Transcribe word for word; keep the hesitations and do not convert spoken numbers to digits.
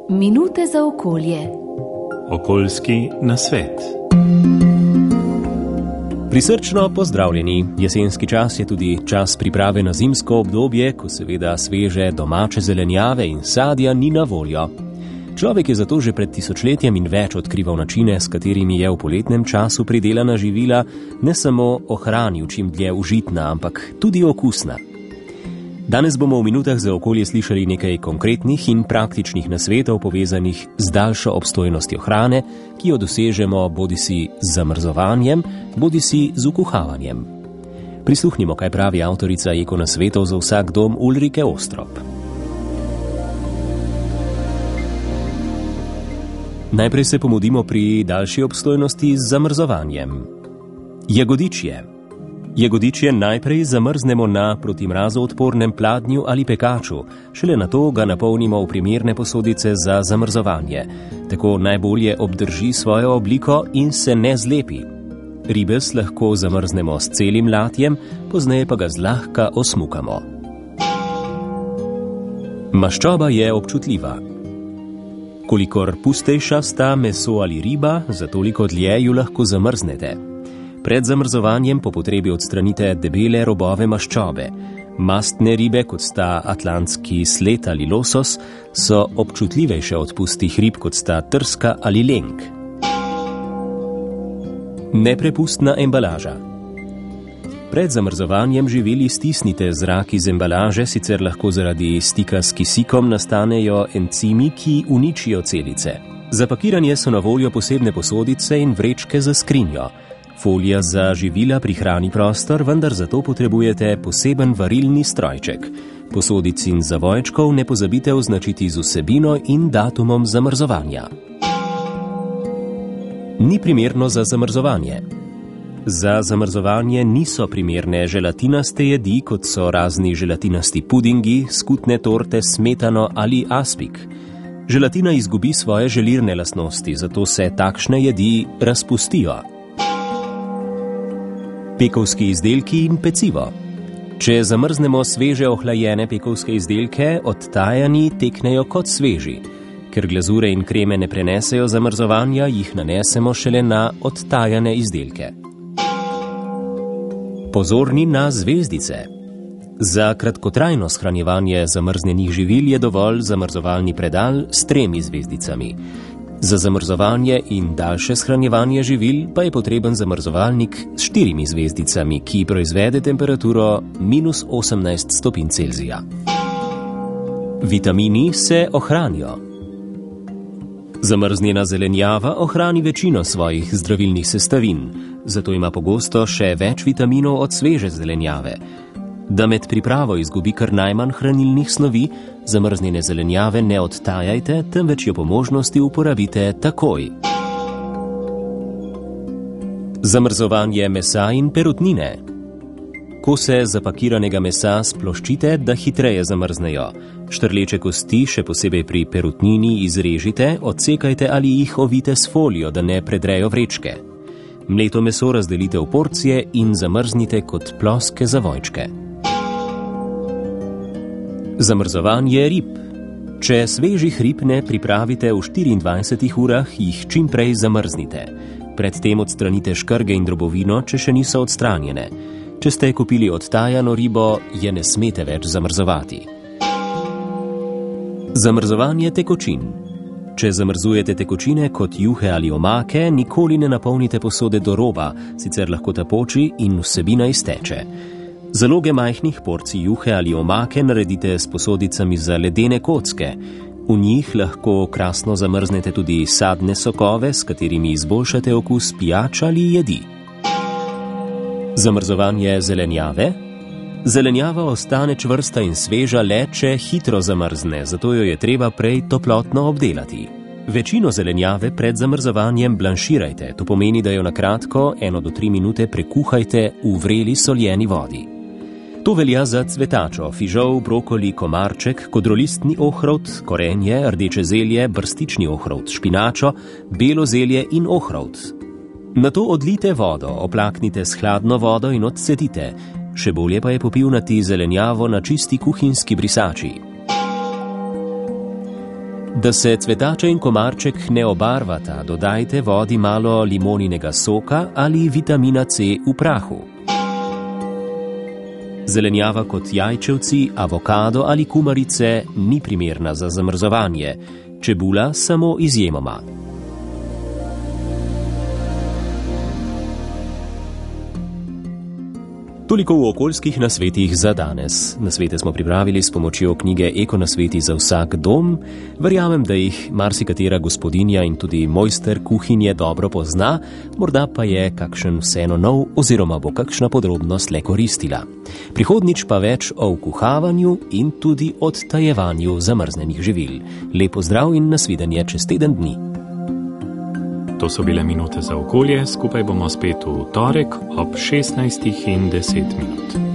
Minute za okolje. Okoljski nasvet. Prisrčno pozdravljeni. Jesenski čas je tudi čas priprave na zimsko obdobje, ko seveda sveže domače zelenjave in sadja ni na voljo. Človek je zato že pred tisočletjem in več odkrival načine, s katerimi je v poletnem času pridelana živila ne samo ohranil čim dlje užitna, ampak tudi okusna. Danes bomo v minutah za okolje slišali nekaj konkretnih in praktičnih nasvetov povezanih z daljšo obstojnostjo hrane, ki jo dosežemo bodisi z zamrzovanjem, bodisi z ukuhavanjem. Prisluhnimo, kaj pravi avtorica Eko nasvetov za vsak dom Ulrike Ostrop. Najprej se pomudimo pri daljši obstojnosti z zamrzovanjem. Jagodičje. Jagodičje najprej zamrznemo na proti mrazu odpornem pladnju ali pekaču, šele nato ga napolnimo v primerne posodice za zamrzovanje. Tako najbolje obdrži svojo obliko in se ne zlepi. Ribez lahko zamrznemo s celim latjem, pozneje pa ga zlahka osmukamo. Maščoba je občutljiva. Kolikor pustejša sta meso ali riba, za toliko dlje ju lahko zamrznete. Pred zamrzovanjem po potrebi odstranite debele robove maščobe. Mastne ribe, kot sta atlantski sled ali losos, so občutljivejše od pustih rib, kot sta trska ali lenk. Neprepustna embalaža. Pred zamrzovanjem živili stisnite zrak iz embalaže, sicer lahko zaradi stika s kisikom nastanejo encimi, ki uničijo celice. Za pakiranje so na voljo posebne posodice in vrečke za skrinjo. Folija za živila prihrani prostor, vendar zato potrebujete poseben varilni strojček. Posodic in zavojčkov ne pozabite označiti z vsebino in datumom zamrzovanja. Ni primerno za zamrzovanje. Za zamrzovanje niso primerne želatinaste jedi, kot so razni želatinasti pudingi, skutne torte, smetano ali aspik. Želatina izgubi svoje želirne lastnosti, zato se takšne jedi razpustijo. Pekovski izdelki in pecivo. Če zamrznemo sveže ohlajene pekovske izdelke, odtajani teknejo kot sveži. Ker glazure in kreme ne prenesejo zamrzovanja, jih nanesemo šele na odtajane izdelke. Pozorni na zvezdice. Za kratkotrajno shranjevanje zamrznjenih živil je dovolj zamrzovalni predal s tremi zvezdicami. Za zamrzovanje in daljše shranjevanje živil pa je potreben zamrzovalnik s štirimi zvezdicami, ki proizvede temperaturo minus osemnajst stopinj Celzija. Vitamini se ohranijo. Zamrznjena zelenjava ohrani večino svojih zdravilnih sestavin, zato ima pogosto še več vitaminov od sveže zelenjave. Da med pripravo izgubi kar najmanj hranilnih snovi, zamrznjene zelenjave ne odtajajte, temveč jo po možnosti uporabite takoj. Zamrzovanje mesa in perutnine. Kose zapakiranega mesa sploščite, da hitreje zamrznejo. Štrleče kosti, še posebej pri perutnini, izrežite, odsekajte ali jih ovite s folijo, da ne predrejo vrečke. Mleto meso razdelite v porcije in zamrznite kot ploske zavojčke. Zamrzovanje rib. Če svežih rib ne pripravite v štiriindvajsetih urah, jih čim prej zamrznite. Predtem odstranite škrge in drobovino, če še niso odstranjene. Če ste kupili odtajano ribo, je ne smete več zamrzovati. Zamrzovanje tekočin. Če zamrzujete tekočine kot juhe ali omake, nikoli ne napolnite posode do roba, sicer lahko ta poči in vsebina izteče. Zaloge majhnih porcij juhe ali omake naredite s posodicami za ledene kocke. V njih lahko krasno zamrznete tudi sadne sokove, s katerimi izboljšate okus pijač ali jedi. Zamrzovanje zelenjave. Zelenjava ostane čvrsta in sveža le, če hitro zamrzne, zato jo je treba prej toplotno obdelati. Večino zelenjave pred zamrzovanjem blanširajte, to pomeni, da jo na kratko, eno do tri minute prekuhajte v vreli soljeni vodi. To velja za cvetačo, fižol, brokoli, komarček, kodrolistni ohrovt, korenje, rdeče zelje, brstični ohrovt, špinačo, belo zelje in ohrovt. Nato odlijte vodo, oplaknite s hladno vodo in odcedite. Še bolje pa je popivnati zelenjavo na čisti kuhinjski brisači. Da se cvetača in komarček ne obarvata, dodajte vodi malo limoninega soka ali vitamina C v prahu. Zelenjava kot jajčevci, avokado ali kumarice ni primerna za zamrzovanje, čebula samo izjemoma. Toliko v okoljskih nasvetih za danes. Nasvete smo pripravili s pomočjo knjige Eko nasveti za vsak dom. Verjamem, da jih marsikatera gospodinja in tudi mojster kuhinje dobro pozna, morda pa je kakšen vseeno nov oziroma bo kakšna podrobnost le koristila. Prihodnič pa več o vkuhavanju in tudi odtajevanju zamrznenih živil. Lep pozdrav in nasvidenje čez teden dni. To so bile minute za okolje, skupaj bomo spet v torek ob šestnajstih in deset minut.